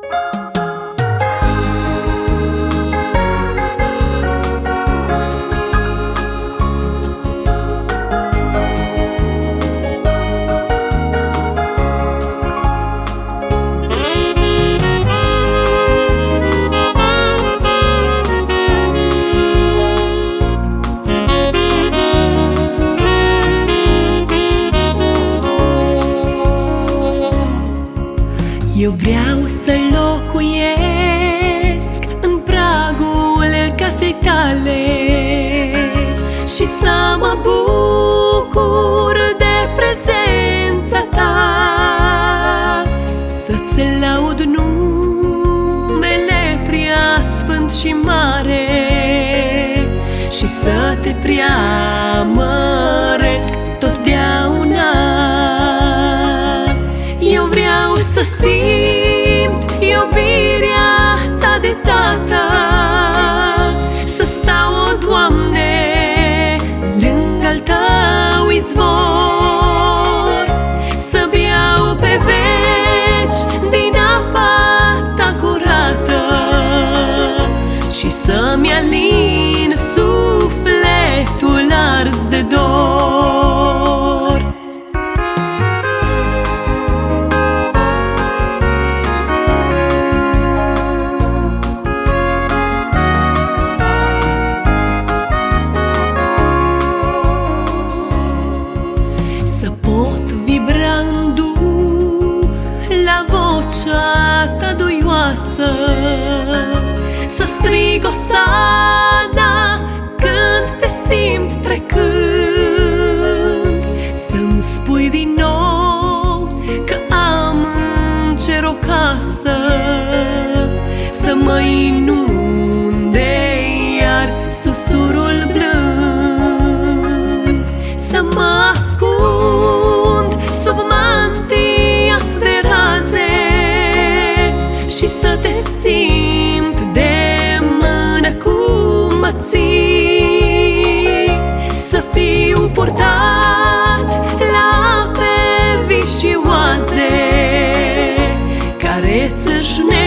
Eu vreau să locuiesc în pragul casei tale și să mă bucur de prezența ta, să-ți laud numele preasfânt și mare și să te preamăresc totdeauna. Eu vreau să simt iubirea ta de tată, să stau, o Doamne, lângă-al tău izvor, să beau pe veci din apa ta curată și să-mi alin sufletul ars de dor. Ta duioasă, să strig osana când te simt trecând, să-mi spui din nou că am în cer o casă, să mă inunde iar susurul blând, să mă ascund sub mantia-ți de raze și să te simt de mână cum mă ții, să fiu purtat la ape vicioase care țâșne